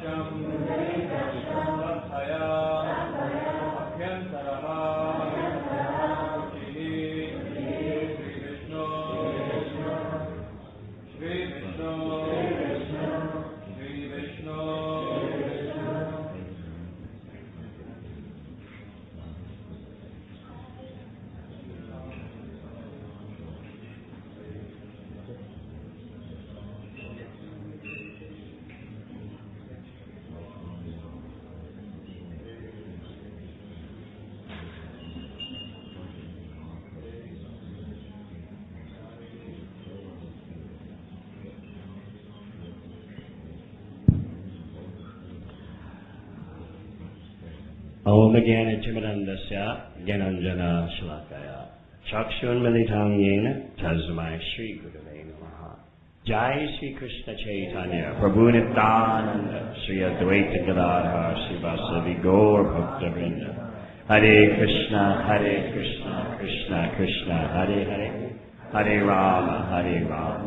Om Jnana Gyananjana Shalakaya Chakshunmilitam Yena Tasmai Shri Gurave Namaha. Jai Shri Krishna Chaitanya Prabhu Nityananda Shri Advaita Gadadhar Srivasavi Gaur Bhaktavrinda. Hare Krishna Krishna Krishna Hare Hare Hare Rama Hare Rama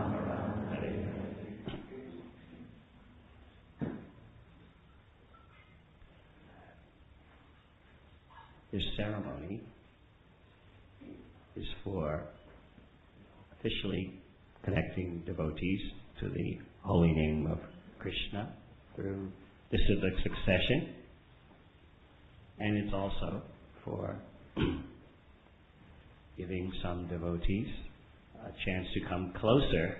This ceremony is for officially connecting devotees to the holy name of Krishna through disciplic succession, and it's also for giving some devotees a chance to come closer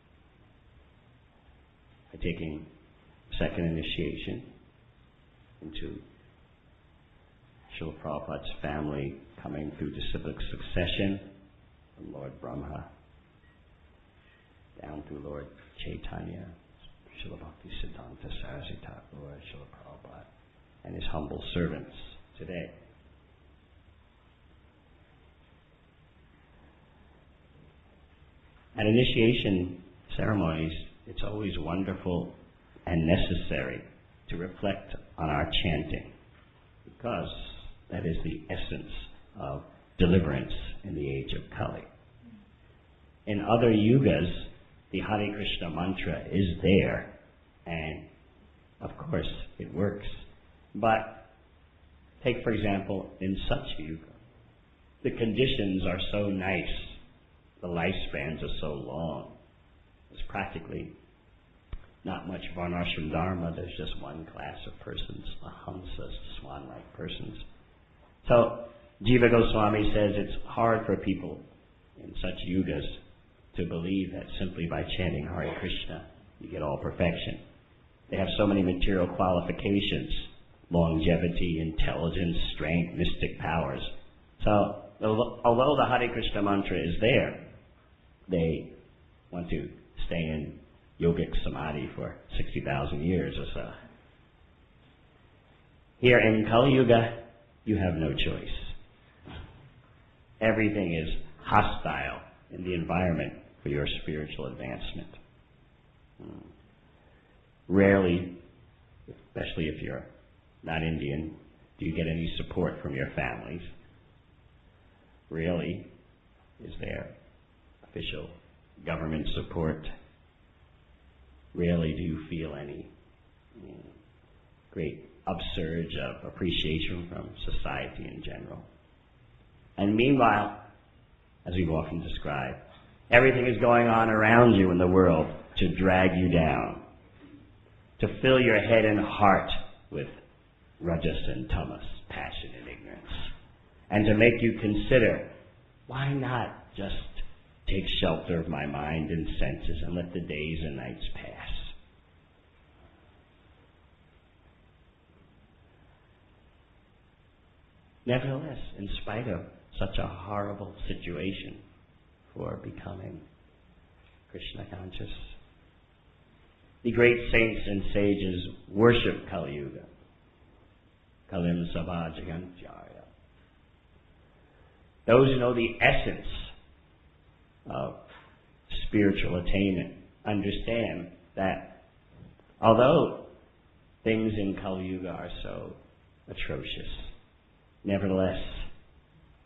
by taking second initiation into Srila Prabhupada's family, coming through disciplic succession from Lord Brahma down through Lord Chaitanya, Srila Bhakti Siddhanta Saraswati Thakur, Srila Prabhupada, and his humble servants today. At initiation ceremonies, it's always wonderful and necessary to reflect on our chanting, because that is the essence of deliverance in the age of Kali. In other yugas, the Hare Krishna mantra is there, and of course it works. But take, for example, in Satya Yuga, the conditions are so nice, the lifespans are so long. There's practically not much Varnashram Dharma. There's just one class of persons, Ahamsas, swan-like persons. So Jiva Goswami says it's hard for people in such yugas to believe that simply by chanting Hare Krishna you get all perfection. They have so many material qualifications: longevity, intelligence, strength, mystic powers. So although the Hare Krishna mantra is there, they want to stay in yogic samadhi for 60,000 years or so. Here in Kali Yuga, you have no choice. Everything is hostile in the environment for your spiritual advancement. Rarely, especially if you're not Indian, do you get any support from your families. Rarely is there official government support. Rarely do you feel any great upsurge of appreciation from society in general. And meanwhile, as we've often described, everything is going on around you in the world to drag you down, to fill your head and heart with rajas and tamas, passion and ignorance, and to make you consider, why not just take shelter of my mind and senses and let the days and nights pass? Nevertheless, in spite of such a horrible situation for becoming Krishna conscious, the great saints and sages worship Kali Yuga. Kalim Sabha Jagantyarya. Those who know the essence of spiritual attainment understand that although things in Kali Yuga are so atrocious, nevertheless,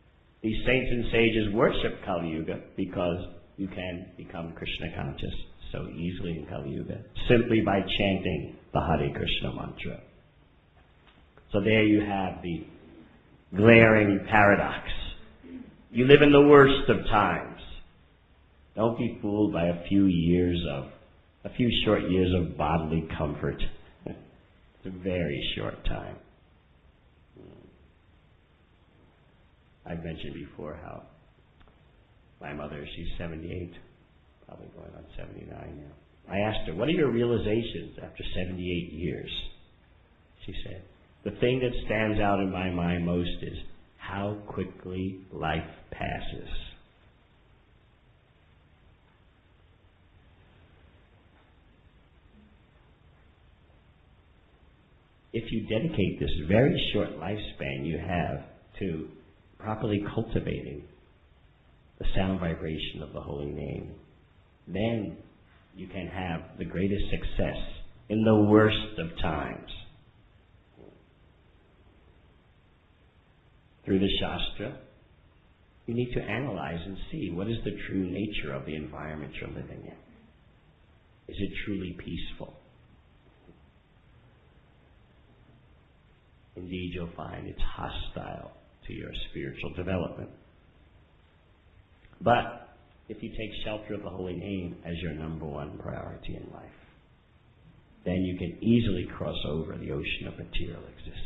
these saints and sages worship Kali Yuga because you can become Krishna conscious so easily in Kali Yuga, simply by chanting the Hare Krishna mantra. So there you have the glaring paradox. You live in the worst of times. Don't be fooled by a few short years of bodily comfort. It's a very short time. I've mentioned before how my mother, she's 78, probably going on 79 now. I asked her, what are your realizations after 78 years? She said, the thing that stands out in my mind most is how quickly life passes. If you dedicate this very short lifespan you have to properly cultivating the sound vibration of the holy name, then you can have the greatest success in the worst of times. Through the Shastra, you need to analyze and see what is the true nature of the environment you're living in. Is it truly peaceful? Indeed, you'll find it's hostile to your spiritual development. But if you take shelter of the holy name as your number one priority in life, then you can easily cross over the ocean of material existence.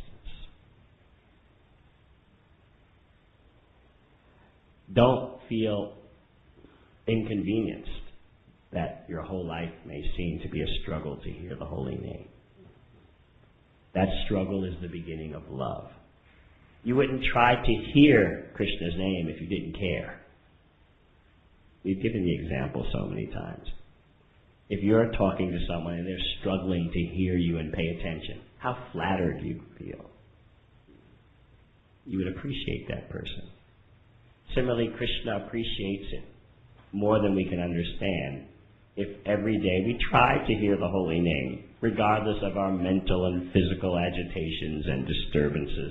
Don't feel inconvenienced that your whole life may seem to be a struggle to hear the holy name. That struggle is the beginning of love. You wouldn't try to hear Krishna's name if you didn't care. We've given the example so many times. If you're talking to someone and they're struggling to hear you and pay attention, how flattered you feel. You would appreciate that person. Similarly, Krishna appreciates it more than we can understand if every day we try to hear the holy name, regardless of our mental and physical agitations and disturbances,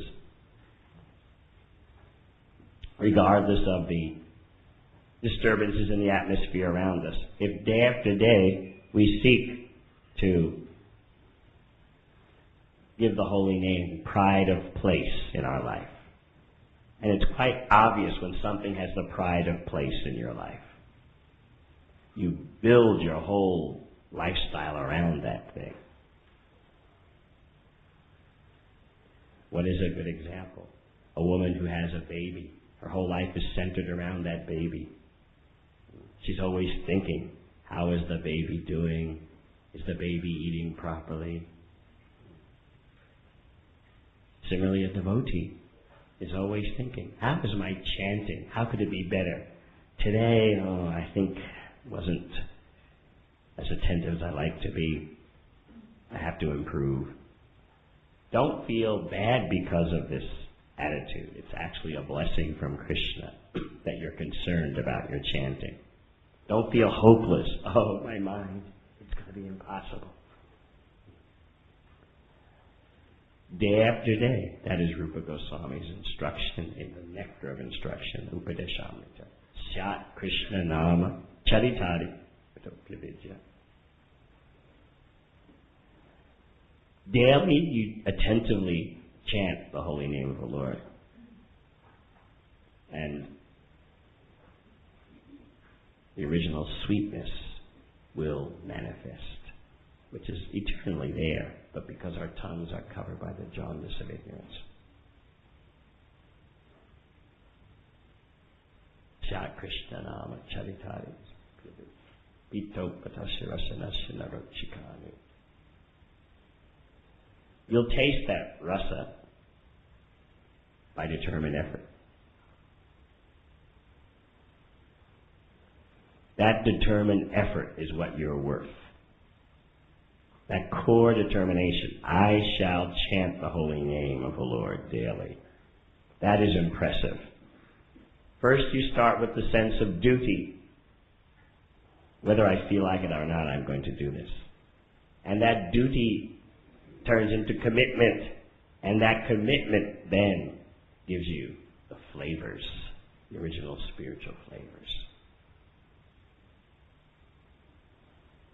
regardless of the disturbances in the atmosphere around us. If day after day we seek to give the holy name pride of place in our life, and it's quite obvious when something has the pride of place in your life. You build your whole lifestyle around that thing. What is a good example? A woman who has a baby. Her whole life is centered around that baby. She's always thinking, how is the baby doing? Is the baby eating properly? Similarly, a devotee is always thinking, how is my chanting? How could it be better? Today, I think wasn't as attentive as I like to be. I have to improve. Don't feel bad because of this attitude. It's actually a blessing from Krishna that you're concerned about your chanting. Don't feel hopeless. Oh, my mind, it's going to be impossible. Day after day, that is Rupa Goswami's instruction in the Nectar of Instruction, Upadeshamrita. Syat Krishna Nama Charitari Vidya. Daily, you attentively chant the holy name of the Lord. And the original sweetness will manifest, which is eternally there, but because our tongues are covered by the jaundice of ignorance. Syat Krishna Nama Charitari Pito Patashirasana Rochikanu. You'll taste that rasa by determined effort. That determined effort is what you're worth. That core determination, I shall chant the holy name of the Lord daily. That is impressive. First you start with the sense of duty. Whether I feel like it or not, I'm going to do this. And that duty turns into commitment. And that commitment then gives you the flavors, the original spiritual flavors.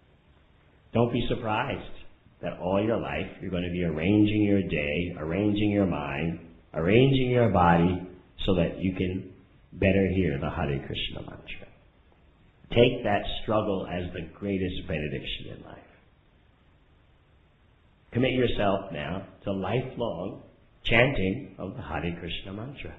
Don't be surprised that all your life you're going to be arranging your day, arranging your mind, arranging your body so that you can better hear the Hare Krishna mantra. Take that struggle as the greatest benediction in life. Commit yourself now to lifelong chanting of the Hare Krishna mantra.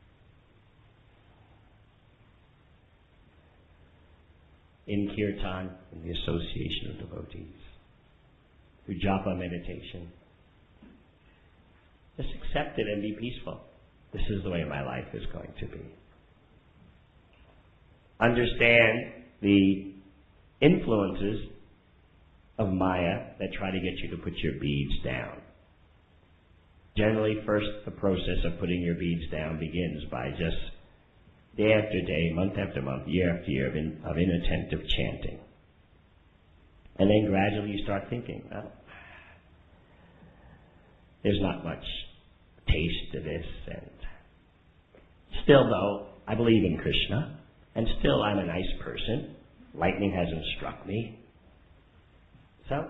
In kirtan, in the association of devotees, through japa meditation. Just accept it and be peaceful. This is the way my life is going to be. Understand the influences of Maya that try to get you to put your beads down. Generally, first, the process of putting your beads down begins by just day after day, month after month, year after year of inattentive chanting. And then gradually you start thinking, well, there's not much taste to this, and still though, I believe in Krishna, and still I'm a nice person. Lightning hasn't struck me. So,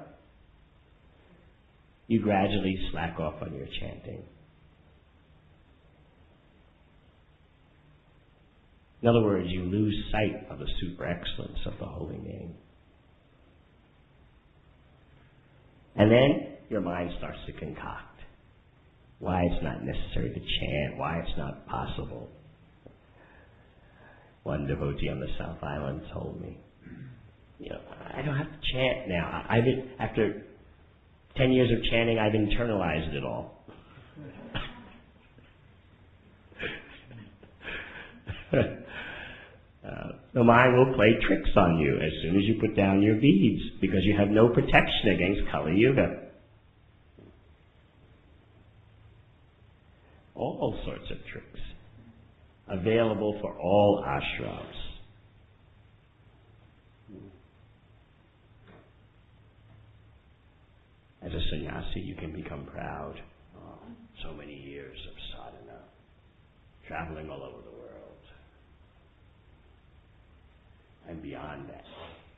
you gradually slack off on your chanting. In other words, you lose sight of the super excellence of the holy name. And then your mind starts to concoct why it's not necessary to chant, why it's not possible. One devotee on the South Island told me, I don't have to chant now. After 10 years of chanting, I've internalized it all. The mind will play tricks on you as soon as you put down your beads, because you have no protection against Kali Yuga. All sorts of tricks available for all ashrams. As a sannyasi, you can become proud. Oh, so many years of sadhana, traveling all over the world. And beyond that.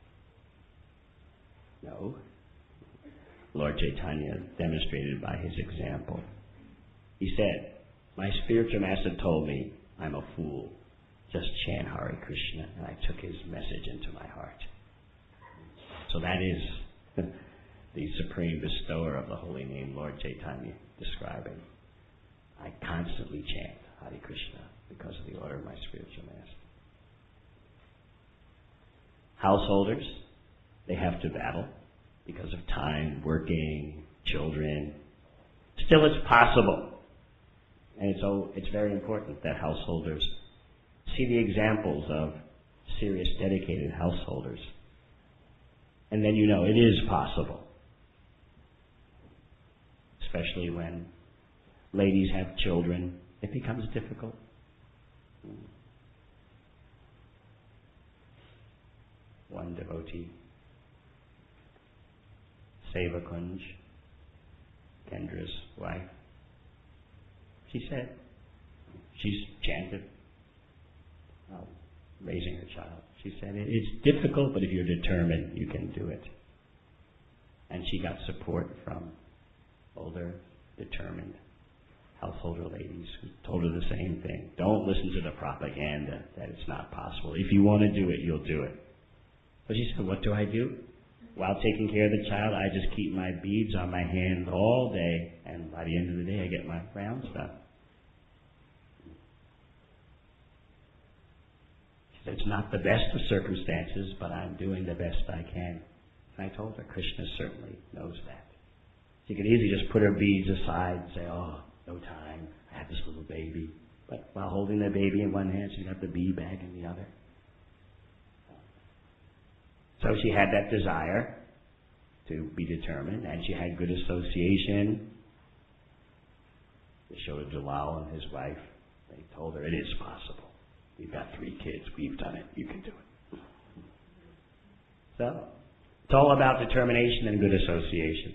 No. Lord Chaitanya demonstrated by his example. He said, my spiritual master told me I'm a fool. Just chant Hare Krishna. And I took his message into my heart. So that is the supreme bestower of the holy name, Lord Chaitanya, describing. I constantly chant Hare Krishna because of the order of my spiritual master. Householders, they have to battle because of time, working, children. Still, it's possible. And it's very important that householders see the examples of serious, dedicated householders. And then it is possible. Especially when ladies have children, it becomes difficult. One devotee, Seva Kunj, Kendra's wife, she said, she's chanted, raising her child. She said, it's difficult, but if you're determined, you can do it. And she got support from older, determined householder ladies who told her the same thing. Don't listen to the propaganda that it's not possible. If you want to do it, you'll do it. So she said, what do I do? While taking care of the child, I just keep my beads on my hand all day, and by the end of the day, I get my rounds done. She said, it's not the best of circumstances, but I'm doing the best I can. And I told her, Krishna certainly knows that. She could easily just put her beads aside and say, oh, no time, I have this little baby. But while holding the baby in one hand, she's got the bead bag in the other. So she had that desire to be determined, and she had good association. Yashoda Jalal and his wife, they told her, it is possible. We've got 3 kids. We've done it. You can do it. So, it's all about determination and good association.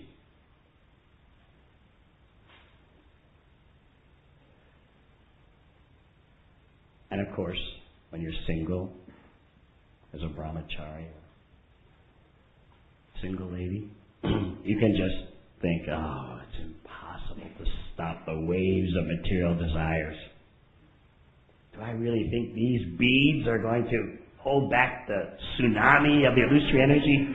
And of course, when you're single, as a brahmachari, single lady, you can just think, oh, it's impossible to stop the waves of material desires. Do I really think these beads are going to hold back the tsunami of the illusory energy?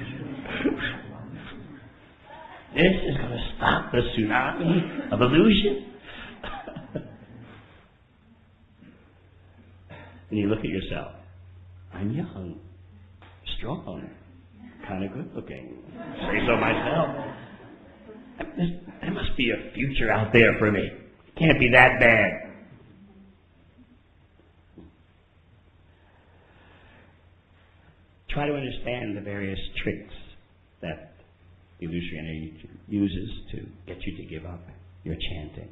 This is going to stop the tsunami of illusion? And you look at yourself. I'm young, strong, kind of good looking. Say so myself. There must be a future out there for me. It can't be that bad. Try to understand the various tricks that the illusory energy uses to get you to give up your chanting.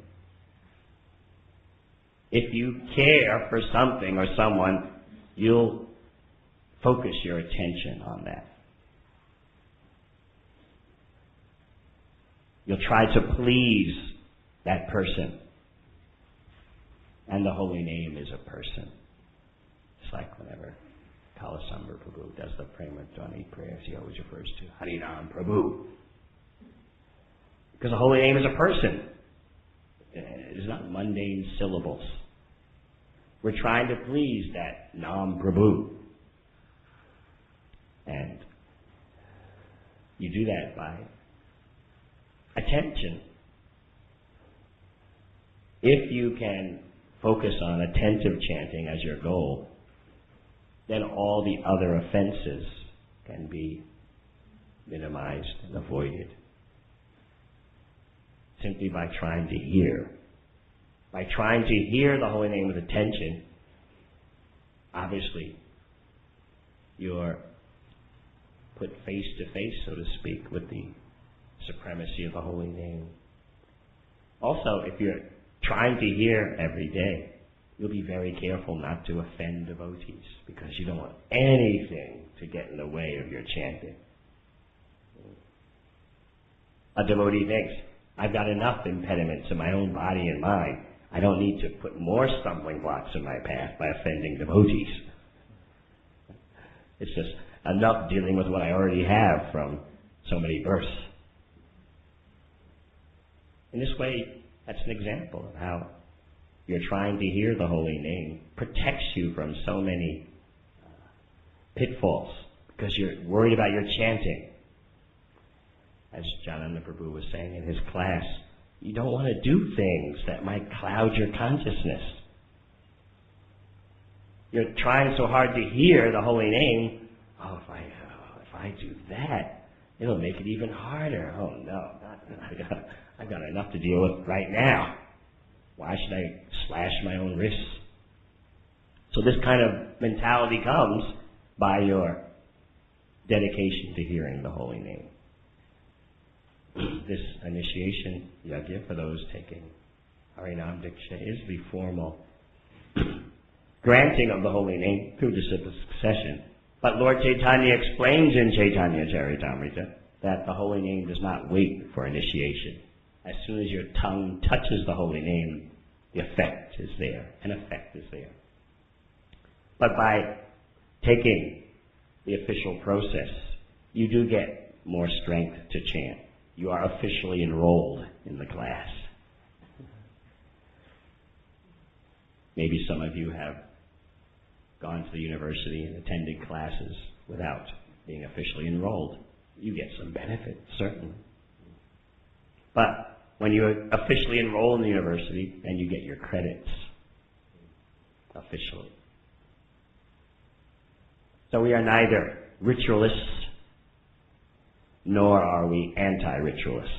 If you care for something or someone, you'll focus your attention on that. You'll try to please that person. And the holy name is a person. It's like whenever Kalasambhar Prabhu does the Prema Dhvani prayers, he always refers to Harinam Prabhu. Because the holy name is a person. It is not mundane syllables. We're trying to please that Nam Prabhu. And you do that by attention. If you can focus on attentive chanting as your goal, then all the other offenses can be minimized and avoided. Simply by trying to hear. By trying to hear the holy name with attention, obviously you're put face to face, so to speak, with the supremacy of the holy name. Also, if you're trying to hear every day, you'll be very careful not to offend devotees, because you don't want anything to get in the way of your chanting. A devotee thinks, I've got enough impediments in my own body and mind. I don't need to put more stumbling blocks in my path by offending devotees. It's just enough dealing with what I already have from so many births. In this way, that's an example of how you're trying to hear the holy name protects you from so many pitfalls, because you're worried about your chanting. As Jananda Prabhu was saying in his class, you don't want to do things that might cloud your consciousness. You're trying so hard to hear the holy name. Oh, if I do that, it'll make it even harder. Oh no, I've got enough to deal with right now. Why should I slash my own wrists? So this kind of mentality comes by your dedication to hearing the holy name. This initiation yajna for those taking Harinam Diksha is the formal granting of the holy name through disciplic succession. But Lord Chaitanya explains in Chaitanya Charitamrita that the holy name does not wait for initiation. As soon as your tongue touches the holy name, the effect is there. An effect is there. But by taking the official process, you do get more strength to chant. You are officially enrolled in the class. Maybe some of you have gone to the university and attended classes without being officially enrolled. You get some benefit, certainly. But when you officially enroll in the university, then you get your credits officially. So we are neither ritualists nor are we anti-ritualists.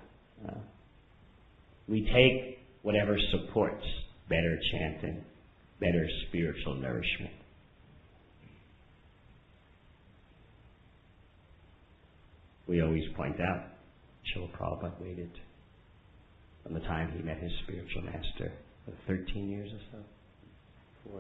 We take whatever supports better chanting, better spiritual nourishment. We always point out, Srila Prabhupada waited from the time he met his spiritual master, 13 years or so?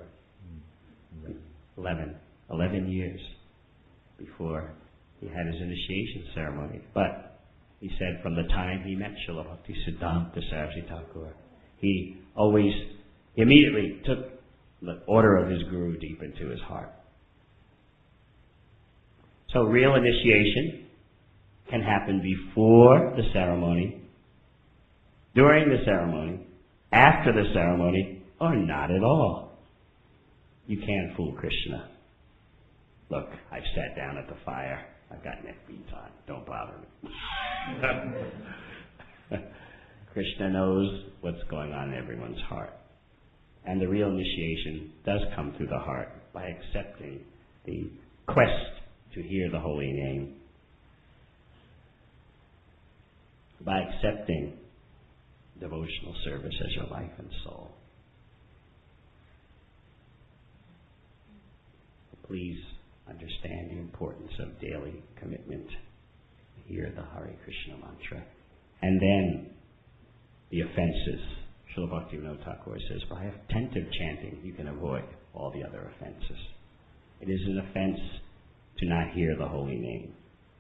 11 years before he had his initiation ceremony. But he said from the time he met Srila Bhaktisiddhanta Saraswati Thakur, he immediately took the order of his guru deep into his heart. So real initiation can happen before the ceremony, during the ceremony, after the ceremony, or not at all. You can't fool Krishna. Look, I've sat down at the fire. I've got neck beads on. Don't bother me. Krishna knows what's going on in everyone's heart. And the real initiation does come through the heart by accepting the quest to hear the holy name, by accepting devotional service as your life and soul. Please understand the importance of daily commitment to hear the Hare Krishna mantra. And then the offenses. Srila Bhaktivinoda Thakur says, by attentive chanting, you can avoid all the other offenses. It is an offense to not hear the holy name.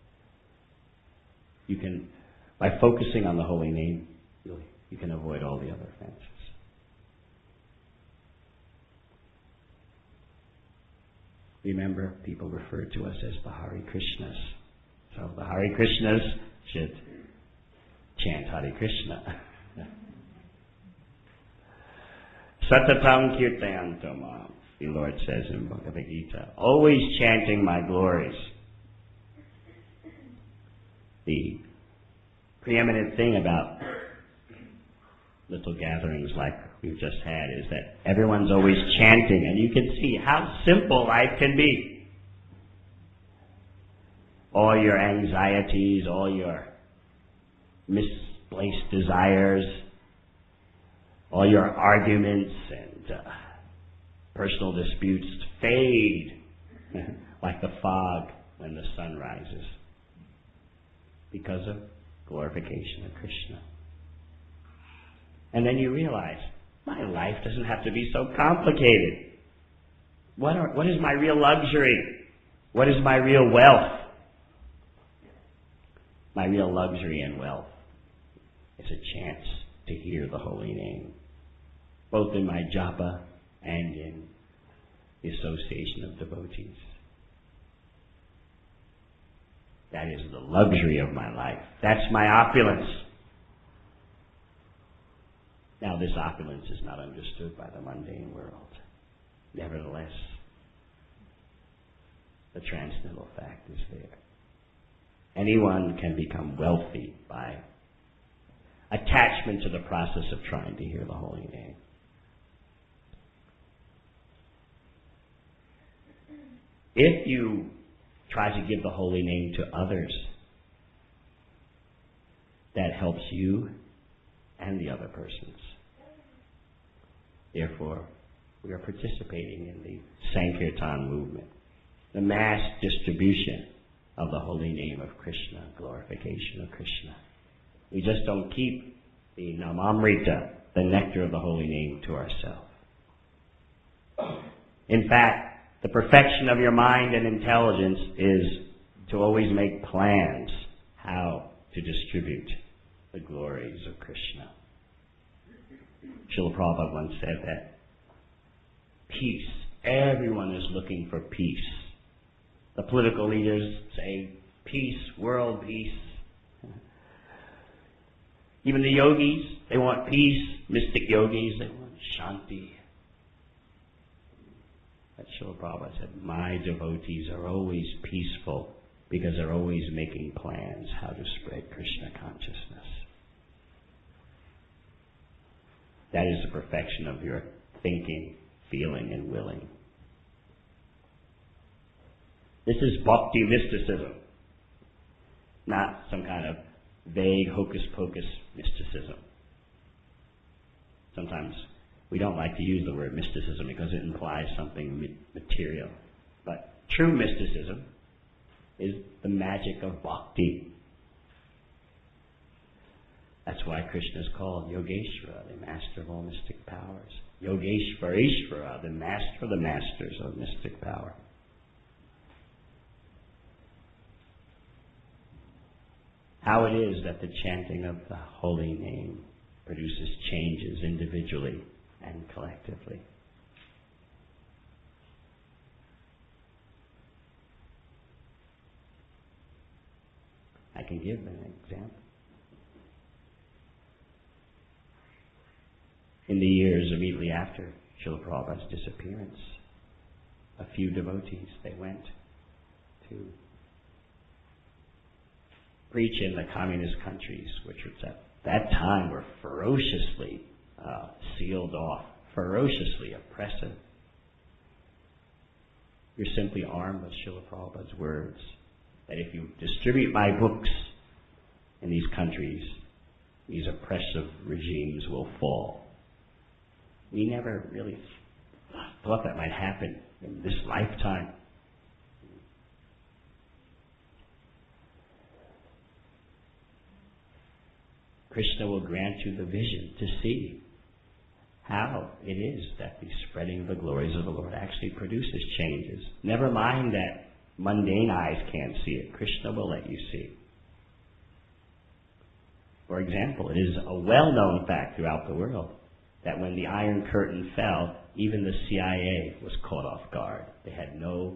You can, by focusing on the holy name, you can avoid all the other offenses. Remember, people refer to us as the Hare Krishnas. So the Hare Krishnas should chant Hare Krishna. Satatam kirtayanto mam, the Lord says in Bhagavad Gita, always chanting my glories. The preeminent thing about little gatherings like we've just had is that everyone's always chanting, and you can see how simple life can be. All your anxieties, all your misplaced desires, all your arguments and personal disputes fade like the fog when the sun rises because of glorification of Krishna. And then you realize, my life doesn't have to be so complicated. What is my real luxury? What is my real wealth? My real luxury and wealth is a chance to hear the holy name, both in my japa and in the association of devotees. That is the luxury of my life. That's my opulence. Now, this opulence is not understood by the mundane world. Nevertheless, the transcendental fact is there. Anyone can become wealthy by attachment to the process of trying to hear the holy name. If you try to give the holy name to others, that helps you and the other persons. Therefore, we are participating in the Sankirtan movement, the mass distribution of the holy name of Krishna, glorification of Krishna. We just don't keep the Namamrita, the nectar of the holy name, to ourselves. In fact, the perfection of your mind and intelligence is to always make plans how to distribute the glories of Krishna. Srila Prabhupada once said that peace, everyone is looking for peace. The political leaders say peace, world peace. Even the yogis, they want peace. Mystic yogis, they want shanti. But Srila Prabhupada said, my devotees are always peaceful because they're always making plans how to spread Krishna consciousness. That is the perfection of your thinking, feeling, and willing. This is bhakti mysticism, not some kind of vague hocus-pocus mysticism. Sometimes we don't like to use the word mysticism because it implies something material. But true mysticism is the magic of bhakti. That's why Krishna is called Yogeshvara, the master of all mystic powers. Yogeshvareshvara, the master of the masters of mystic power. How it is that the chanting of the holy name produces changes individually and collectively. I can give an example. In the years immediately after Srila Prabhupada's disappearance, a few devotees, they went to preach in the communist countries, which at that time were ferociously sealed off, ferociously oppressive. You're simply armed with Srila Prabhupada's words that if you distribute my books in these countries, these oppressive regimes will fall. We never really thought that might happen in this lifetime. Krishna will grant you the vision to see how it is that the spreading of the glories of the Lord actually produces changes. Never mind that mundane eyes can't see it. Krishna will let you see. For example, it is a well-known fact throughout the world that when the Iron Curtain fell, even the CIA was caught off guard. They had no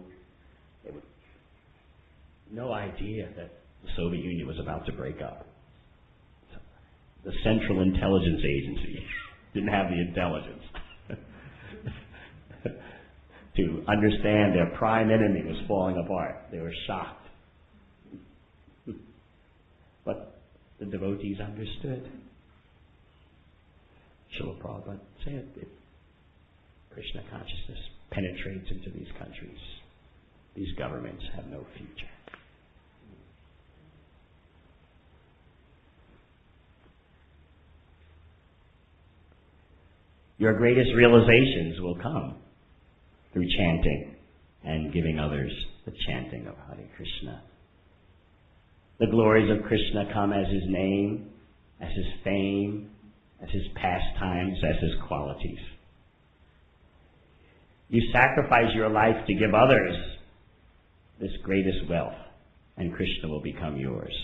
idea that the Soviet Union was about to break up. The Central Intelligence Agency didn't have the intelligence to understand their prime enemy was falling apart. They were shocked. But the devotees understood. Srila Prabhupada said that Krishna consciousness penetrates into these countries. These governments have no future. Your greatest realizations will come through chanting and giving others the chanting of Hare Krishna. The glories of Krishna come as His name, as His fame, as His pastimes, as His qualities. You sacrifice your life to give others this greatest wealth, and Krishna will become yours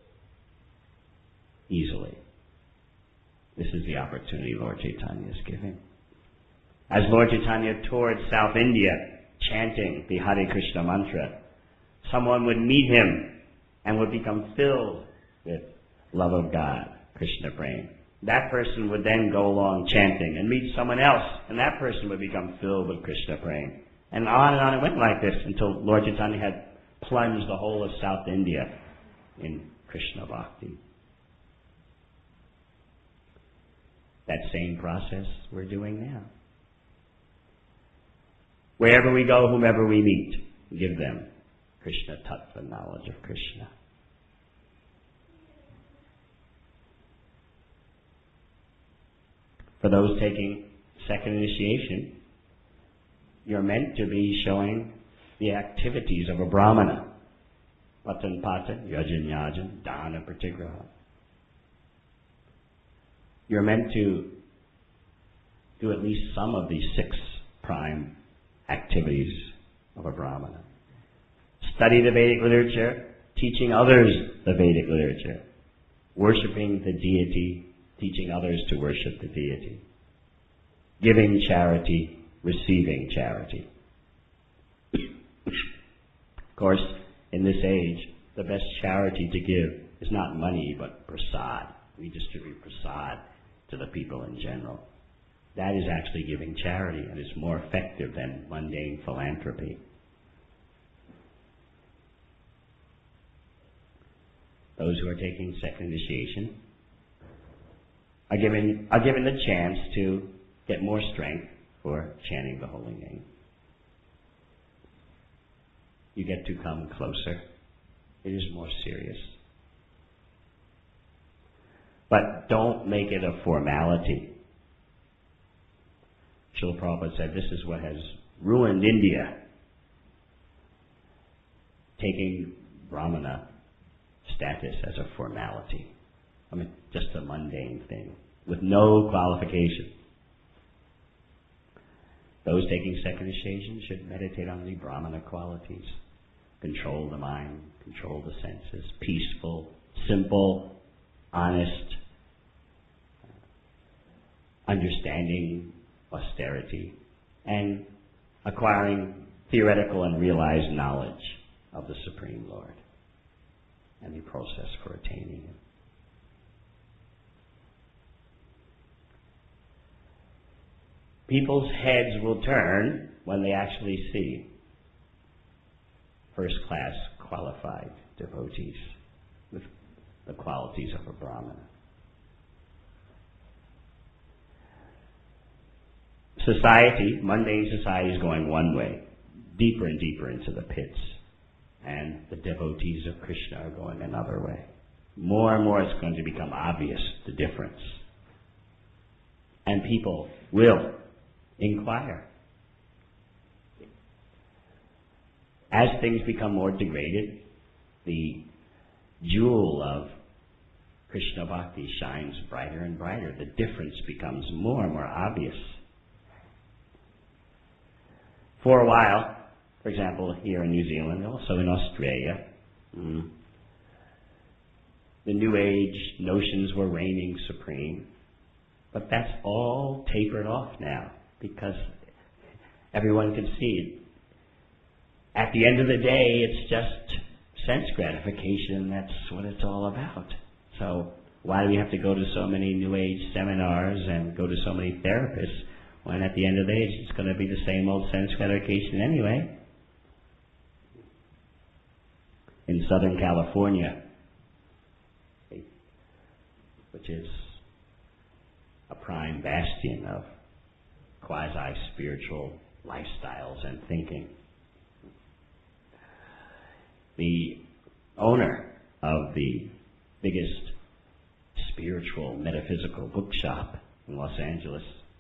easily. This is the opportunity Lord Chaitanya is giving. As Lord Chaitanya toured South India chanting the Hare Krishna mantra, someone would meet him and would become filled with love of God, Krishna prema. That person would then go along chanting and meet someone else, and that person would become filled with Krishna prema. And on it went like this until Lord Chaitanya had plunged the whole of South India in Krishna bhakti. That same process we're doing now. Wherever we go, whomever we meet, give them Krishna Tattva, knowledge of Krishna. For those taking second initiation, you're meant to be showing the activities of a Brahmana. Patan Patan, Yajan Yajan, Dana Pratigraha. You're meant to do at least some of these 6 prime activities of a Brahmana. Study the Vedic literature, teaching others the Vedic literature, worshipping the deity, teaching others to worship the deity, giving charity, receiving charity. Of course, in this age, the best charity to give is not money, but prasad. We distribute prasad to the people in general. That is actually giving charity, and is more effective than mundane philanthropy. Those who are taking second initiation are given the chance to get more strength for chanting the holy name. You get to come closer. It is more serious. But don't make it a formality. Srila Prabhupada said this is what has ruined India. Taking Brahmana status as a formality. I mean, just a mundane thing, with no qualification. Those taking second initiation should meditate on the Brahmana qualities. Control the mind, control the senses, peaceful, simple, honest, understanding austerity, and acquiring theoretical and realized knowledge of the Supreme Lord. and the process for attaining Him. People's heads will turn when they actually see first-class qualified devotees with the qualities of a Brahmana. Society, mundane society, is going one way, deeper and deeper into the pits, and the devotees of Krishna are going another way. More and more it's going to become obvious, the difference. And people will inquire. As things become more degraded, the jewel of Krishna Bhakti shines brighter and brighter. The difference becomes more and more obvious. For a while, for example, here in New Zealand, also in Australia, the New Age notions were reigning supreme. But that's all tapered off now, because everyone can see it. At the end of the day, it's just sense gratification. That's what it's all about. So why do we have to go to so many New Age seminars and go to so many therapists when at the end of the day it's going to be the same old sense gratification anyway? In Southern California, which is a prime bastion of quasi-spiritual lifestyles and thinking, the owner of the biggest spiritual metaphysical bookshop in Los Angeles,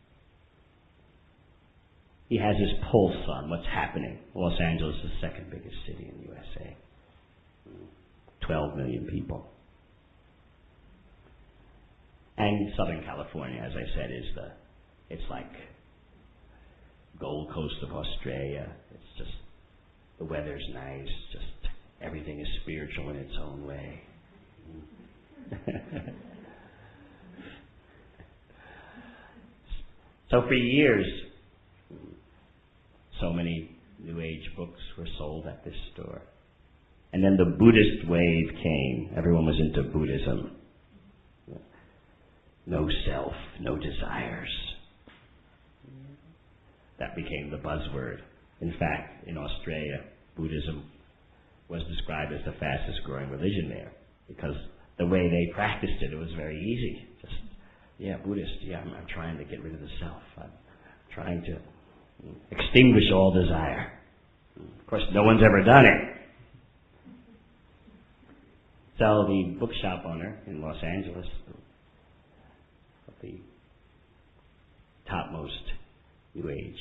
he has his pulse on what's happening. Los Angeles is the second biggest city in the USA. 12 million people. And Southern California, as I said, it's like Gold Coast of Australia. It's just, the weather's nice, just everything is spiritual in its own way. So for years, so many New Age books were sold at this store. And then the Buddhist wave came. Everyone was into Buddhism. No self, no desires. That became the buzzword. In fact, in Australia, Buddhism was described as the fastest growing religion there, because the way they practiced it, it was very easy. Just, Buddhist, I'm trying to get rid of the self. I'm trying to extinguish all desire. Of course, no one's ever done it. So the bookshop owner in Los Angeles, the topmost New Age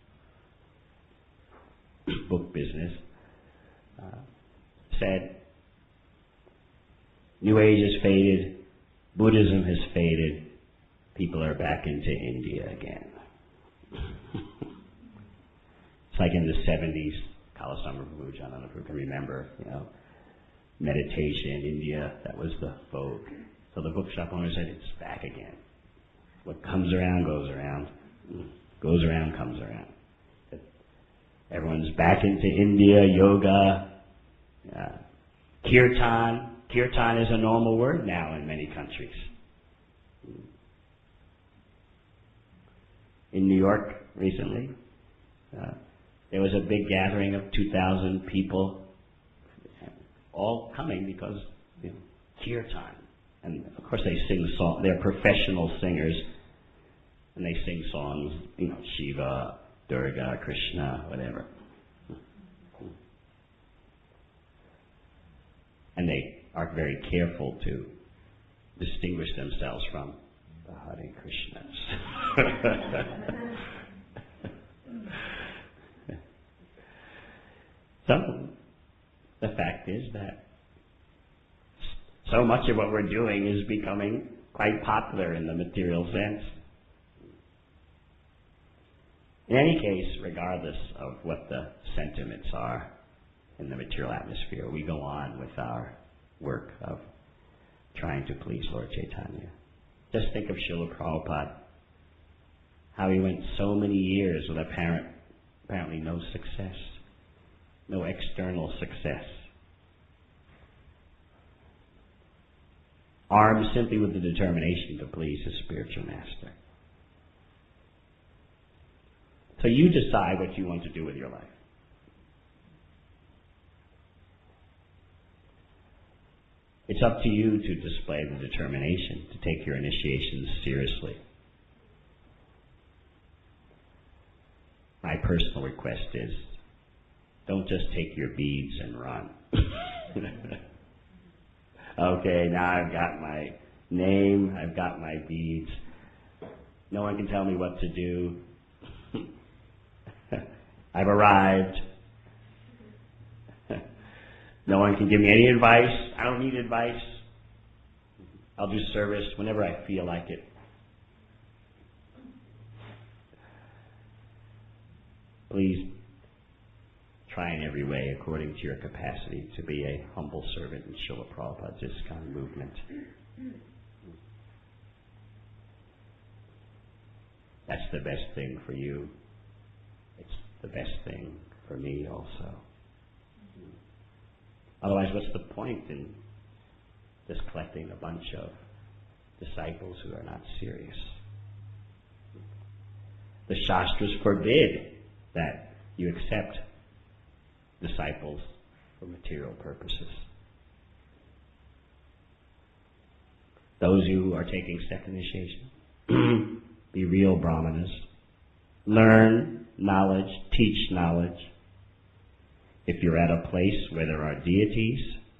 book business, said, New Age has faded, Buddhism has faded, people are back into India again. It's like in the 70s, Kalasamra Prabhuji, I don't know if you can remember, meditation in India, that was the vogue. So the bookshop owner said, it's back again. What comes around goes around. Goes around, comes around. Everyone's back into India, yoga, kirtan. Kirtan is a normal word now in many countries. In New York recently, there was a big gathering of 2,000 people, all coming because kirtan. And of course they sing songs. They're professional singers, and they sing songs, Shiva, Durga, Krishna, whatever. And they are very careful to distinguish themselves from the Hare Krishnas. So, the fact is that so much of what we're doing is becoming quite popular in the material sense. In any case, regardless of what the sentiments are in the material atmosphere, we go on with our work of trying to please Lord Chaitanya. Just think of Srila Prabhupada, how he went so many years with apparently no success, no external success. armed simply with the determination to please his spiritual master. So you decide what you want to do with your life. It's up to you to display the determination to take your initiations seriously. My personal request is, don't just take your beads and run. Okay, now I've got my name, I've got my beads. No one can tell me what to do. I've arrived. No one can give me any advice. I don't need advice. I'll do service whenever I feel like it. Please try in every way, according to your capacity, to be a humble servant in Srila Prabhupada's ISKCON movement. That's the best thing for you. It's the best thing for me also. Otherwise, what's the point in just collecting a bunch of disciples who are not serious? The Shastras forbid that you accept disciples for material purposes. Those who are taking second initiation, be real brahmanas. Learn knowledge, teach knowledge. If you're at a place where there are deities,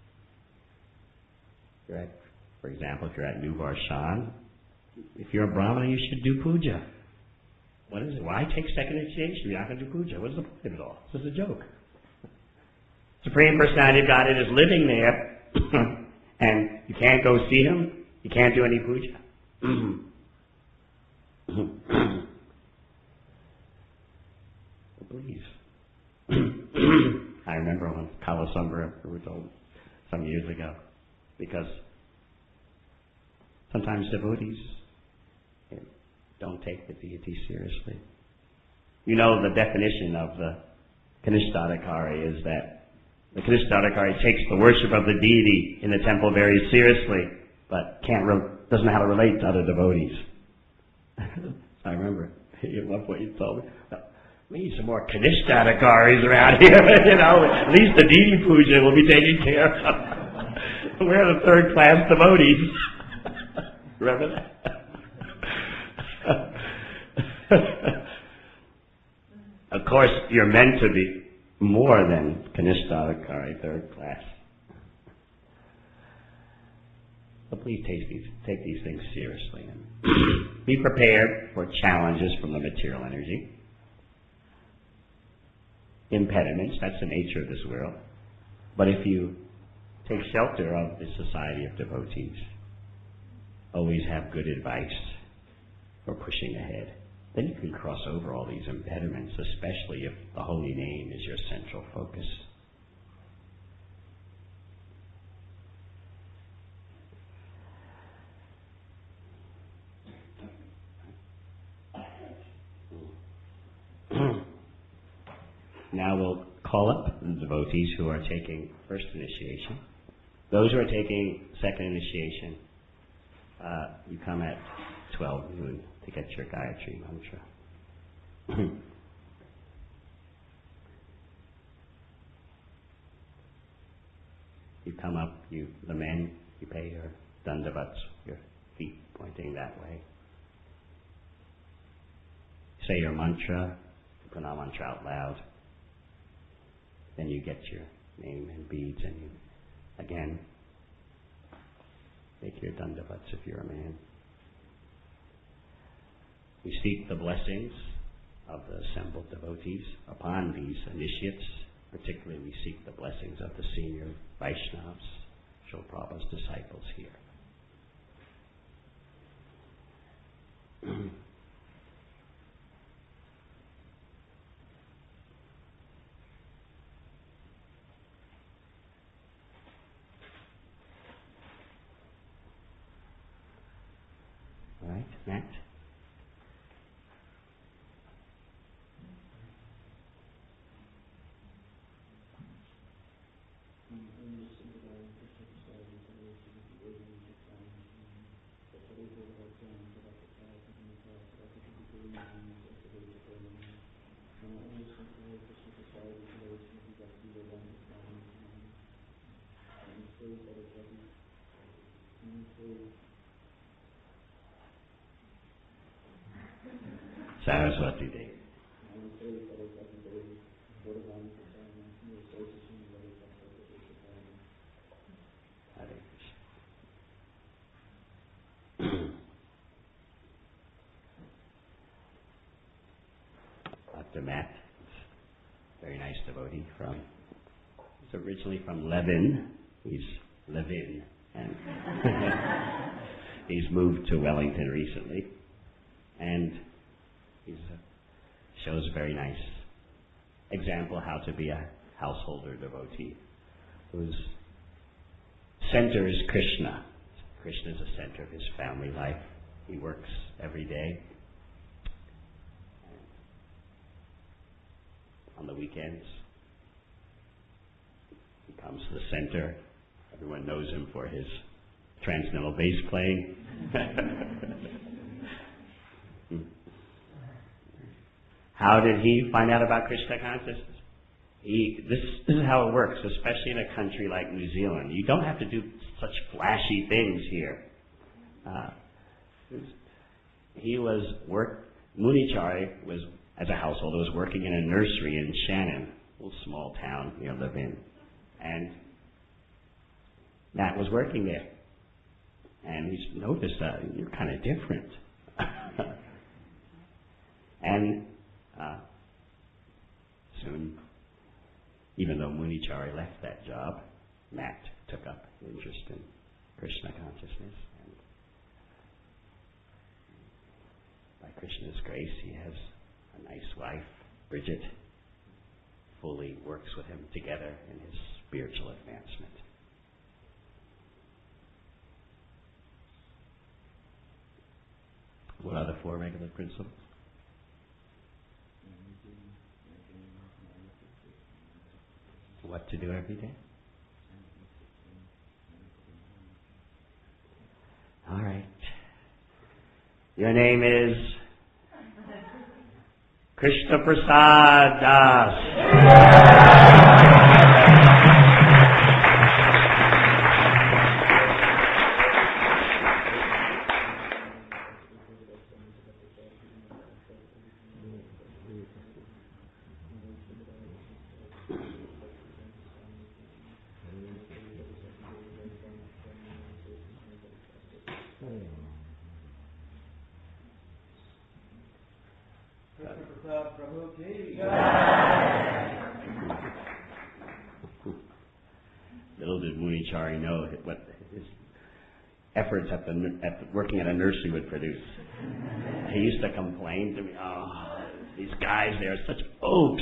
for example, if you're at Nuvarshan, if you're a brahmana, you should do puja. What is it? Why take second initiation? You're not going to do puja. What's the point of it all? This is a joke. Supreme Personality of Godhead is living there, and you can't go see him. You can't do any puja. Please. I remember when Kalasambhara was told some years ago, because sometimes devotees don't take the deity seriously. You know, the definition of the Kanishthadhikari is that the Kanishthadhikari takes the worship of the deity in the temple very seriously, but doesn't know how to relate to other devotees. I remember at one point you told me, we need some more Kanishthadhikaris around here. At least the deity puja will be taken care of. We're the third-class devotees. Remember that? Of course, you're meant to be more than Kanishthadhikari, third class. So please take these things seriously and be prepared for challenges from the material energy. Impediments, that's the nature of this world. But if you take shelter of the society of devotees, always have good advice for pushing ahead, then you can cross over all these impediments, especially if the holy name is your central focus. Now we'll call up the devotees who are taking first initiation. Those who are taking second initiation, you come at 12 noon to get your Gayatri mantra. You come up, the men, you pay your dandavats, your feet pointing that way. Say your mantra, pranam mantra out loud. Then you get your name and beads, and you, again, make your dandavats if you're a man. We seek the blessings of the assembled devotees upon these initiates. Particularly, we seek the blessings of the senior Vaishnavas, Srila Prabhupada's disciples here. All right, Matt? Saraswati Devi. Hare Krishna. Dr. Matt, very nice devotee he's originally from Levin. He's Levin, and he's moved to Wellington recently, and he shows a very nice example how to be a householder devotee whose center is Krishna. Krishna is the center of his family life. He works every day. On the weekends, he comes to the center. Everyone knows him for his transcendental bass playing. How did he find out about Krishna consciousness? This is how it works, especially in a country like New Zealand. You don't have to do such flashy things here. Munichari was, as a householder, was working in a nursery in Shannon, a little small town near Levin. And Matt was working there. And he's noticed that you're kind of different. And soon, even though Munichari left that job, Matt took up interest in Krishna consciousness. And by Krishna's grace, he has a nice wife, Bridget, fully works with him together in his spiritual advancement. What are the four regular principles? What to do every day? All right. Your name is Krishna Prasad Das. Little did Munichari know what his efforts at working at a nursery would produce. He used to complain to me, "Oh, these guys, they're such oafs."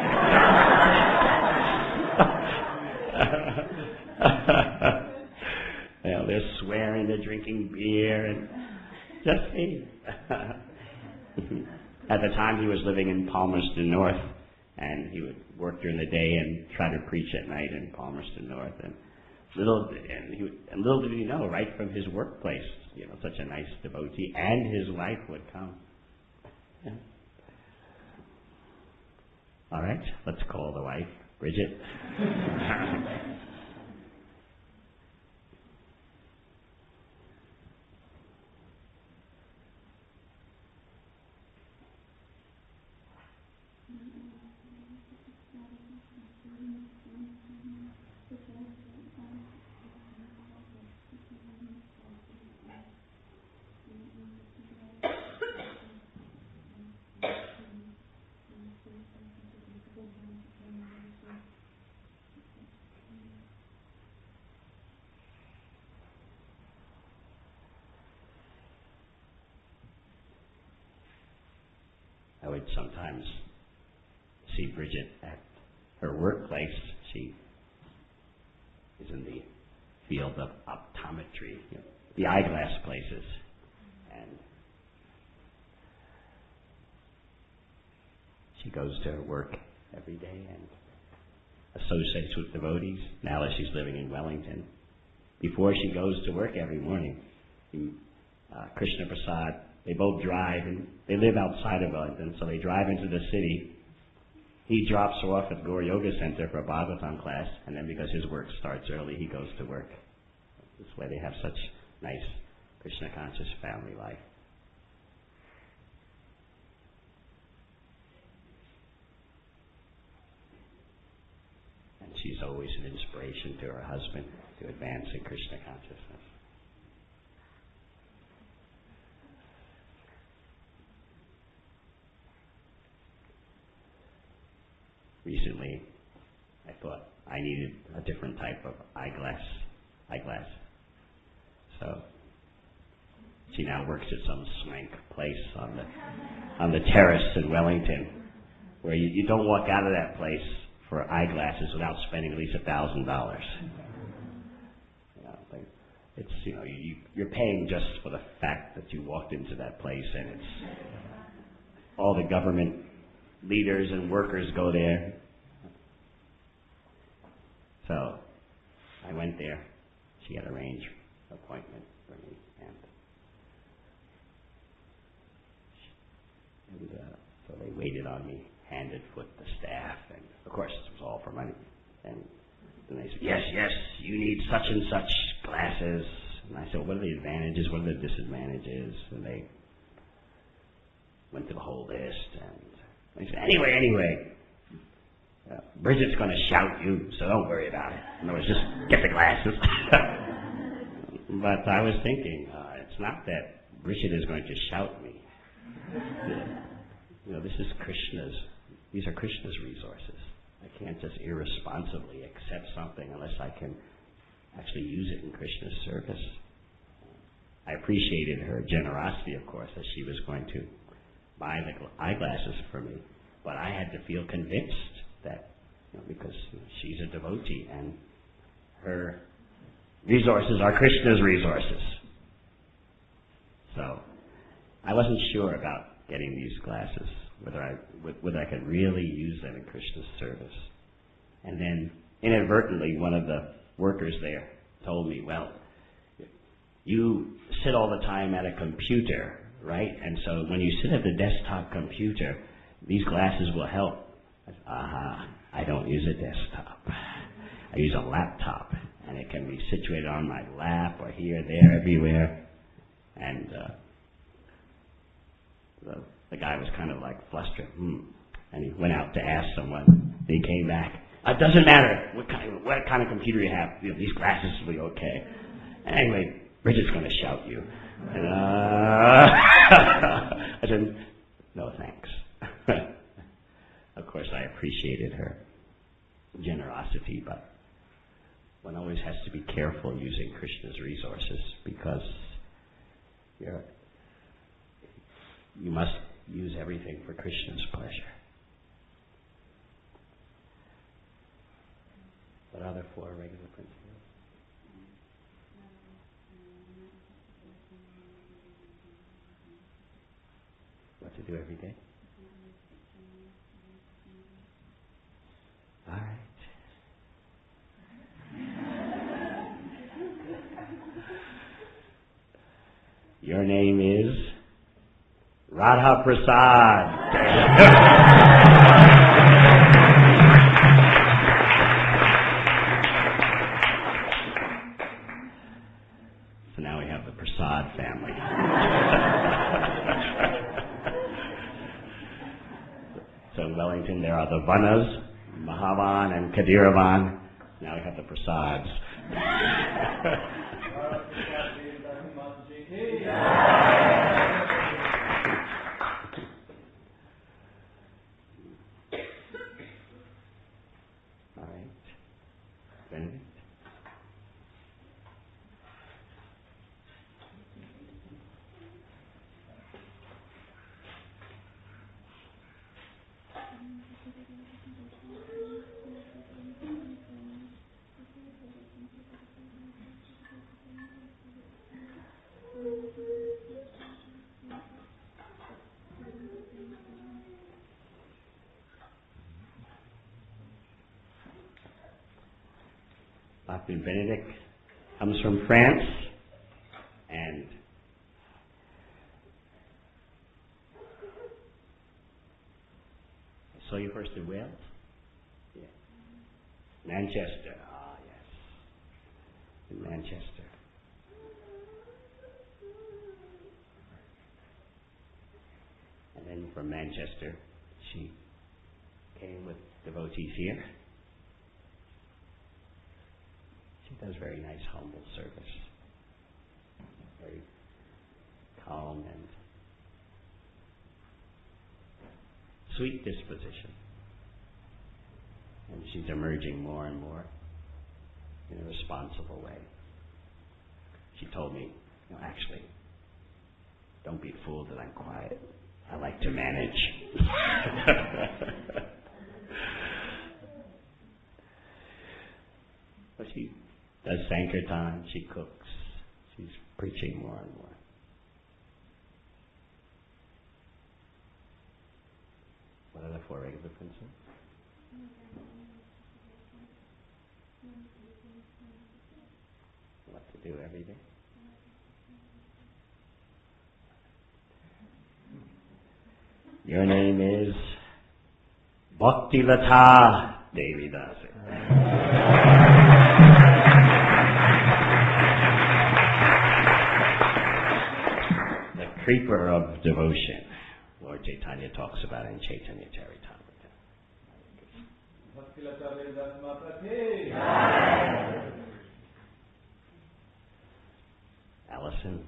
They're swearing, they're drinking beer, and just me. At the time, he was living in Palmerston North, and he would work during the day and try to preach at night in Palmerston North. And little did he know, right from his workplace, such a nice devotee, and his wife would come. Yeah. All right, let's call the wife, Bridget. I would sometimes see Bridget at her workplace. She is in the field of optometry, the eyeglass places. And she goes to her work every day and associates with devotees now that she's living in Wellington. Before she goes to work every morning, Krishna Prasad they both drive, and they live outside of Wellington, so they drive into the city. He drops her off at Gore Yoga Center for a Bhagavatam class, and then because his work starts early, he goes to work. This way they have such nice Krishna-conscious family life. And she's always an inspiration to her husband to advance in Krishna consciousness. Recently, I thought I needed a different type of eyeglass. So she now works at some swank place on the terrace in Wellington, where you don't walk out of that place for eyeglasses without spending at least $1,000. It's you're paying just for the fact that you walked into that place, and it's all the government leaders and workers go there. So I went there. She had arranged an appointment for me, and so they waited on me, handed foot the staff, and of course it was all for money. And then they said, yes, you need such and such glasses. And I said, what are the advantages, what are the disadvantages? And they went through the whole list, and they said, anyway, Bridget's going to shout you, so don't worry about it. In other words, just get the glasses. But I was thinking, it's not that Bridget is going to shout me. This is these are Krishna's resources. I can't just irresponsibly accept something unless I can actually use it in Krishna's service. I appreciated her generosity, of course, that she was going to buy the eyeglasses for me. But I had to feel convinced that, because she's a devotee and her resources are Krishna's resources. So I wasn't sure about getting these glasses, whether I could really use them in Krishna's service. And then inadvertently, one of the workers there told me, well, you sit all the time at a computer, right? And so when you sit at the desktop computer, these glasses will help. I don't use a desktop. I use a laptop, and it can be situated on my lap or here, there, everywhere. And the guy was kind of like flustered. And he went out to ask someone. And he came back. It doesn't matter what kind of computer you have. These glasses will be okay. Anyway, Bridget's going to shout you. And, I said, no thanks. Of course, I appreciated her generosity, but one always has to be careful using Krishna's resources, because you must use everything for Krishna's pleasure. What are the four regular principles? What to do every day? All right. Your name is Radha Prasad. So now we have the Prasad family. So in Wellington there are the Vanas, Mahavan and Kadiravan. Now we have the Prasads. All right. Benedict? Dr. Benedict comes from France, and saw you first in Wales? Yeah. Manchester. Ah, yes. In Manchester. And then from Manchester, she came with devotees here. She does very nice, humble service. Very calm and sweet disposition. And she's emerging more and more in a responsible way. She told me, actually, don't be fooled that I'm quiet. I like to manage. But she does Sankirtan, she cooks, she's preaching more and more. What are the four regular principles? What to do every day? Your name is Bhaktilata Devi Dasi. The creeper of devotion. Lord Chaitanya talks about it in Chaitanya Charitamrita. Bhaktilata Devi Dasi Mata Ki. Allison.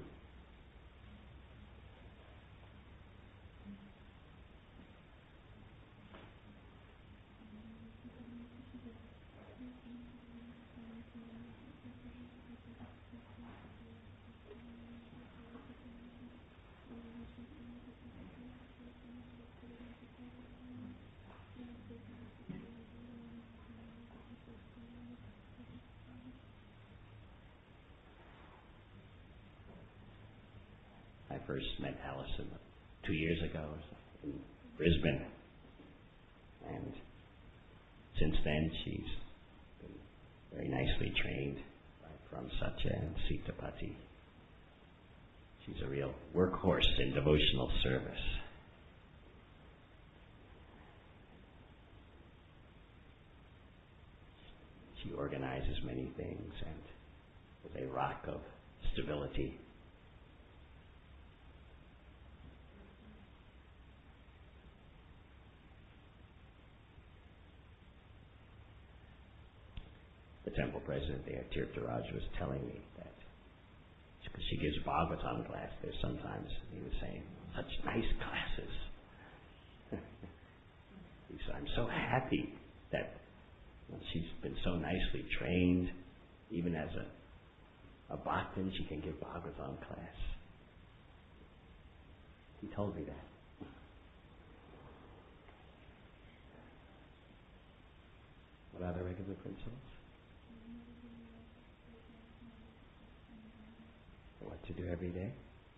I first met Allison 2 years ago in Brisbane, and since then she's been very nicely trained from Satya and Sitapati. She's a real workhorse in devotional service. She organizes many things and is a rock of stability. The temple president there, Tirtharaj, was telling me that because she gives Bhagavatam class there sometimes, he was saying, such nice classes. He said, I'm so happy that she's been so nicely trained, even as a bhaktin, she can give Bhagavatam class. He told me that. What are the regular principles? What to do every day?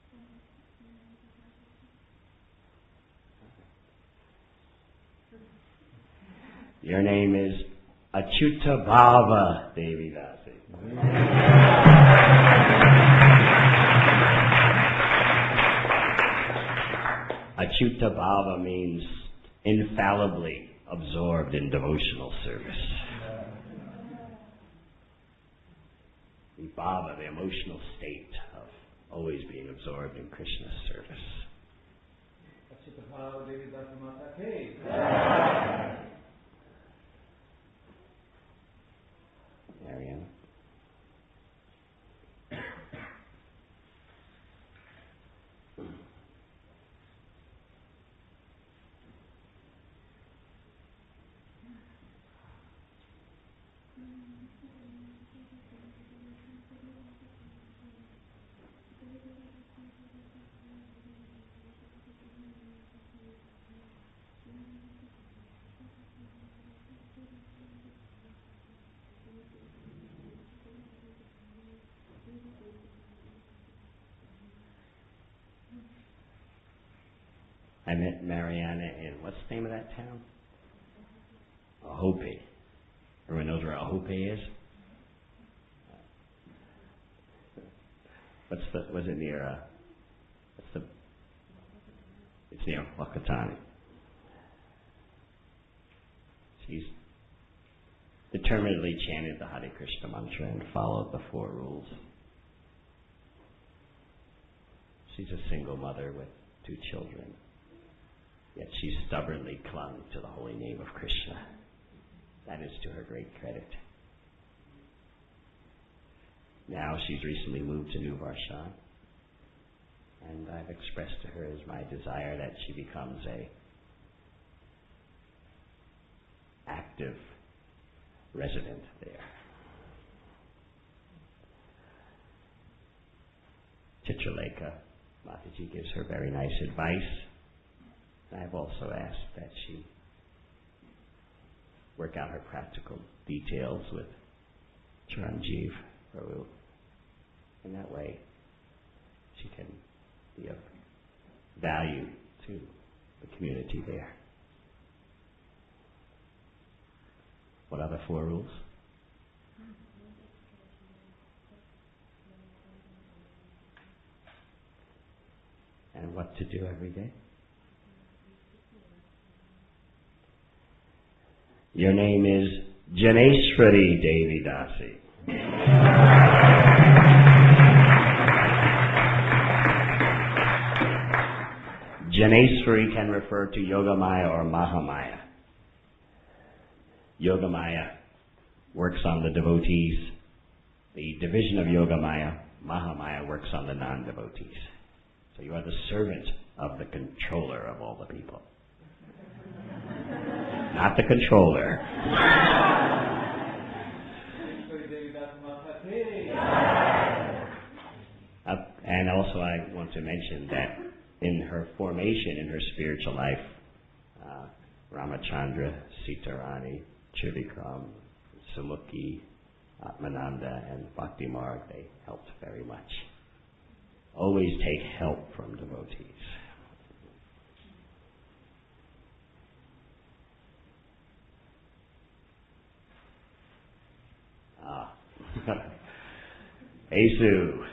Your name is Achyuta Bhava Devi Dasi. Achyuta Bhava means infallibly absorbed in devotional service. The bhava, the emotional state of always being absorbed in Krishna's service. Mariana. I met Mariana in, what's the name of that town? Ahope. Everyone knows where Ahope is? Was it near, it's near Whakatane. She's determinedly chanted the Hare Krishna mantra and followed the 4 rules. She's a single mother with 2 children, yet she stubbornly clung to the holy name of Krishna. That is to her great credit. Now she's recently moved to New Varshan, and I've expressed to her as my desire that she becomes a active resident there. Chitralekha Mataji gives her very nice advice. I've also asked that she work out her practical details with Chiranjeev Prabhu. In that way, she can be of value to the community there. What are the 4 rules? And what to do every day? Your name is Janeshwari Devi Dasi. Janeshwari can refer to Yogamaya or Mahamaya. Yogamaya works on the devotees. The division of Yogamaya, Mahamaya, works on the non-devotees. So you are the servant of the controller of all the people. Not the controller. And also I want to mention that in her formation, in her spiritual life, Ramachandra, Sitarani, Trivikram, Sumukhi, Atmananda, and Bhakti Marg, they helped very much. Always take help from devotees. Asu.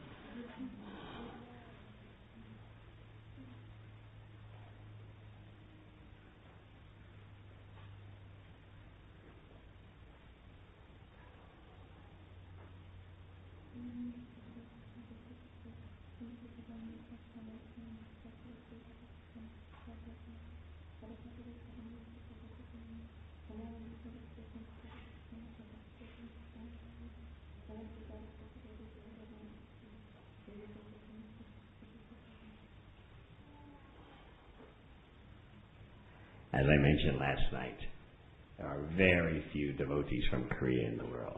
As I mentioned last night, there are very few devotees from Korea in the world.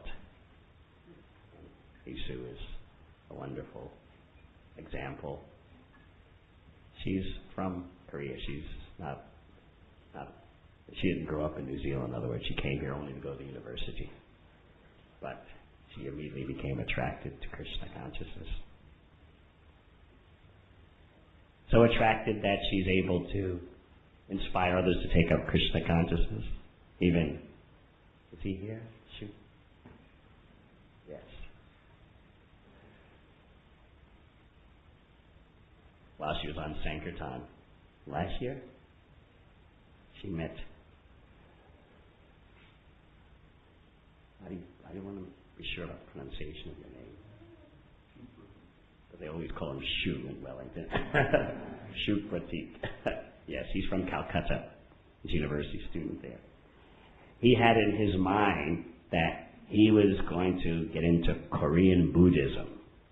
Isu is a wonderful example. She's from Korea. She didn't grow up in New Zealand. In other words, she came here only to go to university. But she immediately became attracted to Krishna consciousness. So attracted that she's able to inspire others to take up Krishna consciousness. Even, is he here? Shoot. Yes. While she was on Sankirtan last year, she met, I don't want to be sure about the pronunciation of your name, but they always call him Shu in Wellington. Shu Pratik. Yes, he's from Calcutta. He's a university student there. He had in his mind that he was going to get into Korean Buddhism.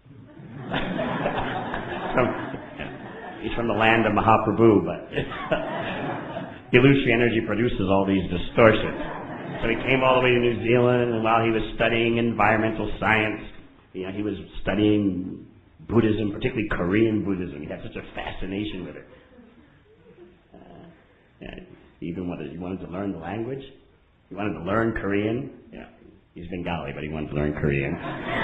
He's from the land of Mahaprabhu, but illusory energy produces all these distortions. So he came all the way to New Zealand, and while he was studying environmental science, he was studying Buddhism, particularly Korean Buddhism. He had such a fascination with it. He even wanted to learn the language. He wanted to learn Korean. Yeah, he's Bengali, but he wanted to learn Korean.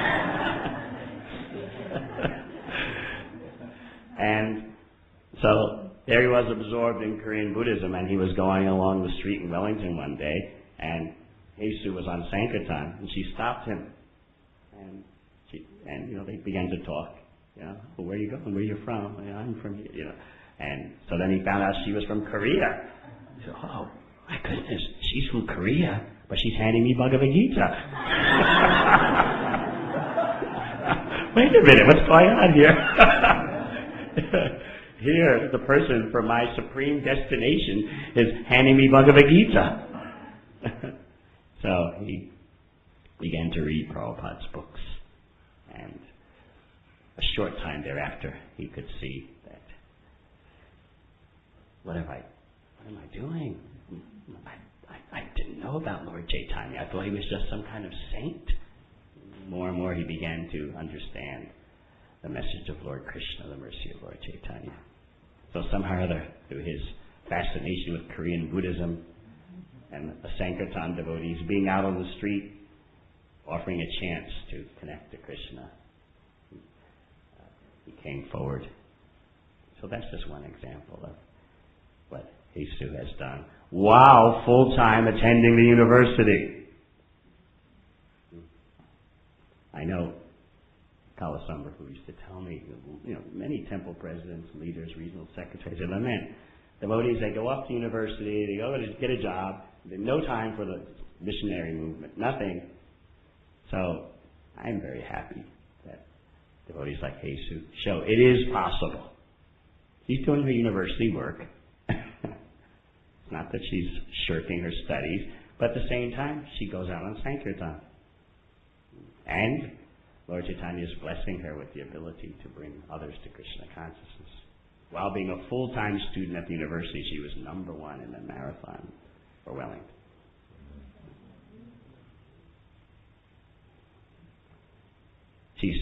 And so there he was, absorbed in Korean Buddhism, and he was going along the street in Wellington one day, and Asu was on Sankirtan, and she stopped him, and they began to talk. Well, where are you going? Where are you from? I'm from here. And so then he found out she was from Korea. He said, oh, My goodness, she's from Korea, but she's handing me Bhagavad Gita. Wait a minute, what's going on here? Here, the person from my supreme destination is handing me Bhagavad Gita. So he began to read Prabhupada's books, and a short time thereafter, he could see that, what am I doing? I didn't know about Lord Chaitanya. I thought he was just some kind of saint. More and more he began to understand the message of Lord Krishna, the mercy of Lord Chaitanya. So somehow or other, through his fascination with Korean Buddhism and the Sankirtan devotees, being out on the street, offering a chance to connect to Krishna, he came forward. So that's just one example of what Hesu has done while full-time attending the university. I know Kalasambra, who used to tell me, many temple presidents, leaders, regional secretaries, said, man, devotees, they go off to university, they go to get a job, no time for the missionary movement, nothing. So I'm very happy that devotees like Hesu show it is possible. She's doing her university work. It's not that she's shirking her studies, but at the same time, she goes out on Sankirtan. And Lord Chaitanya is blessing her with the ability to bring others to Krishna consciousness. While being a full-time student at the university, she was #1 in the marathon for Wellington. She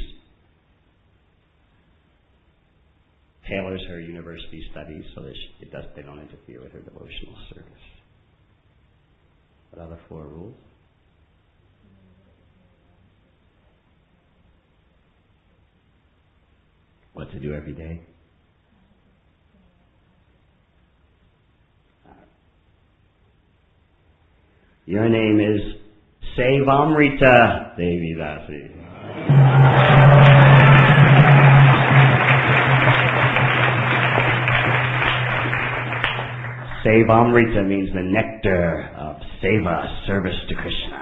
tailors her university studies so that they don't interfere with her devotional service. What are the 4 rules? What to do every day? Your name is Sevamrita Devi Dasi. Sevamrita means the nectar of seva, service to Krishna.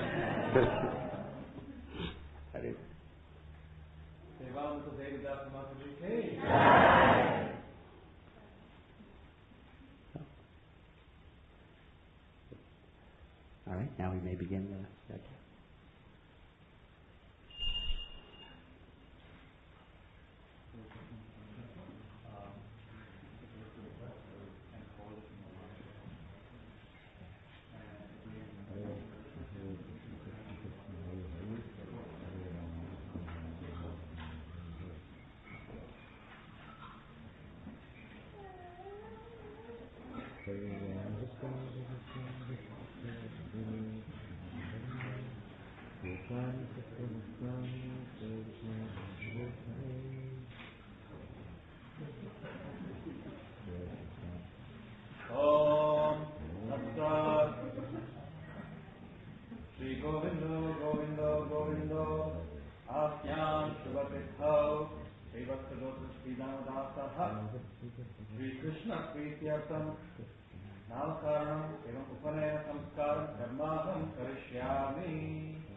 All right, now we may begin the yajna. Shri Krishna Prityartam Namaskaram Evam Upanayana Samskaram Dharmaham Karishyami.